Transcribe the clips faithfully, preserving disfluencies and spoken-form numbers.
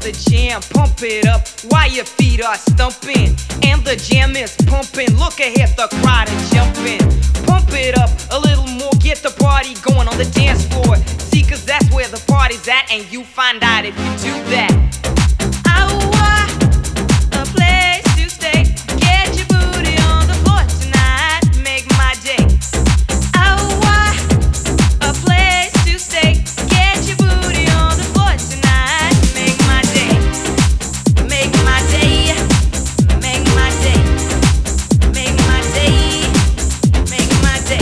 the jam, pump it up while your feet are stumping. And the jam is pumping, look ahead, the crowd is jumping. Pump it up a little more, get the party going on the dance floor. See, cause that's where the party's at, and you find out if you do that. I want a place to stay, get your booty on the floor tonight, make my day. I want a place to stay, get your booty on the floor tonight, make my day, make my day, make my day, make my day, make my day.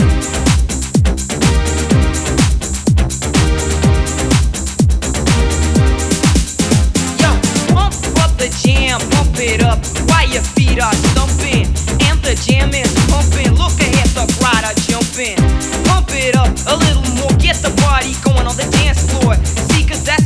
Yo, pump up the jam, pump it up while your feet are stumping. And the jam is pumping, look ahead, the crowd are jumping. Pump it up a little more, get the party going on the dance floor. See, cause that's